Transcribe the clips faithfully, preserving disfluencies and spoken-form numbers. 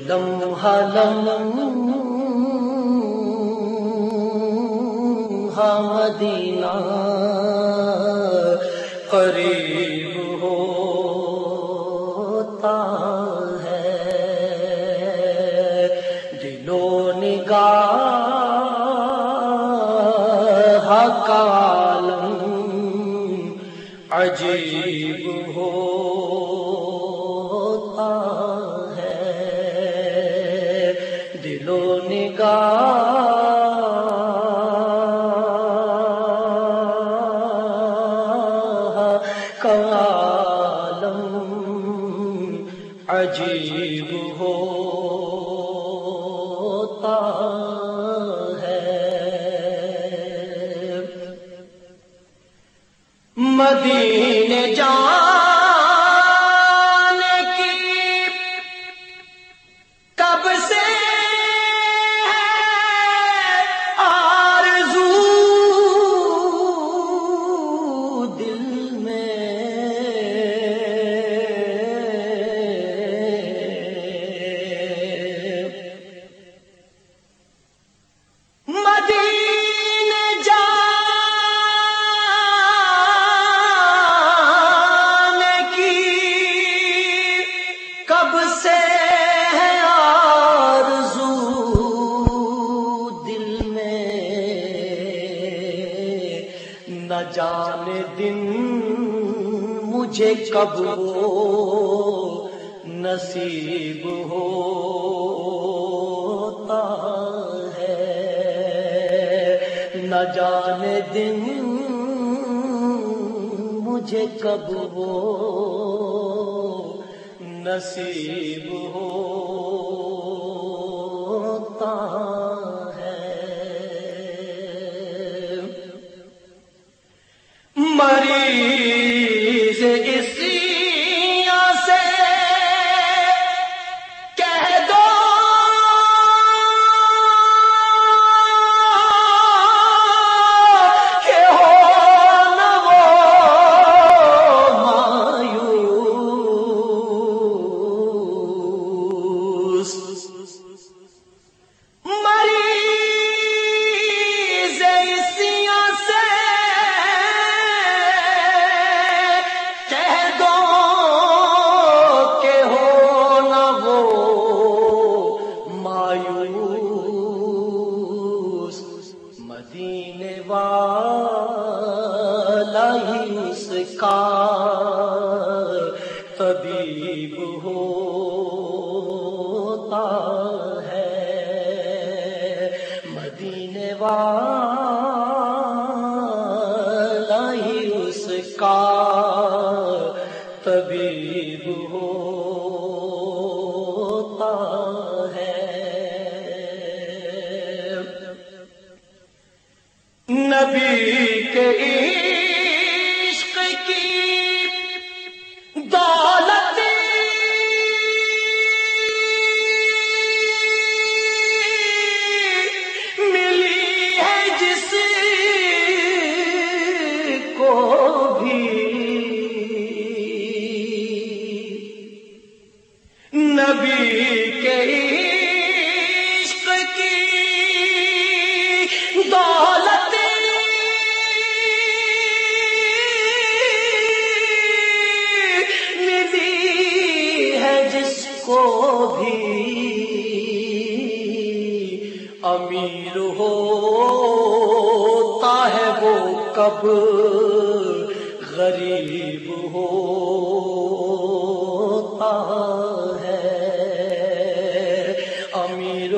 لمحہ لمحہ مدینہ قریب ہوتا ہے، دل و نگاہ کا عالم عجیب ہوتا ہے، دل و نگاہ کا عالم عجیب ہوتا ہے۔ مدینے جانے کی کب سے ہے آرزو دل میں، مدینے جانے کی کب سے ہے آرزو دل میں، نہ جانے دن مجھے کب وہ نصیب ہوتا ہے، نہ جانے دن مجھے کب وہ نصیب ہوتا ہے۔ مریض اسی سے کہہ دو کہ ہو نہ وہ مایوس، مریض اسی سے کہہ دو کہ ہو نہ وہ مایوس، مدینے والا ہی اس کا طبیب ہوتا ہے، مدینے والا ہی اس کا طبیب ہوتا ہے۔ نبی کے عشق کی دولت ملی ہے جس کو بھی، نبی کے عشق کی دولت ملی ہے جس کو بھی، امیر ہوتا ہے وہ کب غریب ہوتا ہے، امیر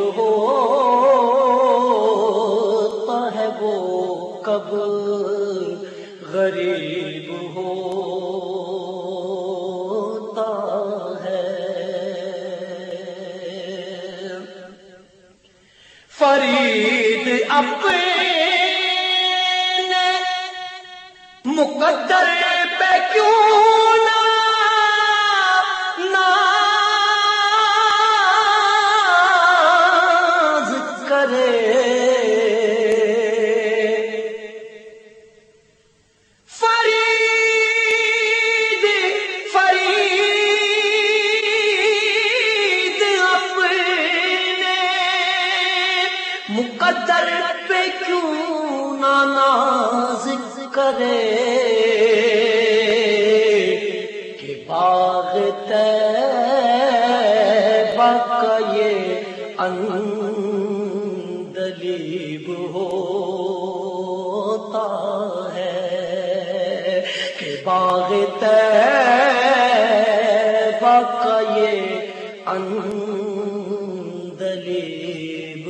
ہوتا ہے وہ کب غریب ہوتا ہے۔ فرید اپنے مقدر پہ کیوں نہ ناز کرے، فرید فرید اپنے در پہ کیوں نہ ناز کرے کہ باغ طیبہ کا یہ عندلیب ہوتا ہے، کہ باغ طیبہ کا یہ عندلیب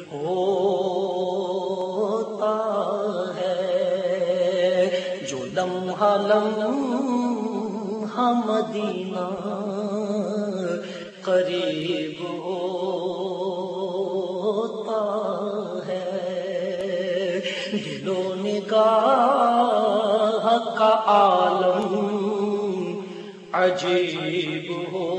ہوتا ہے، جو لمحہ لمحہ مدینہ قریب ہوتا ہے، دل و نگاہ کا عالم عجیب ہو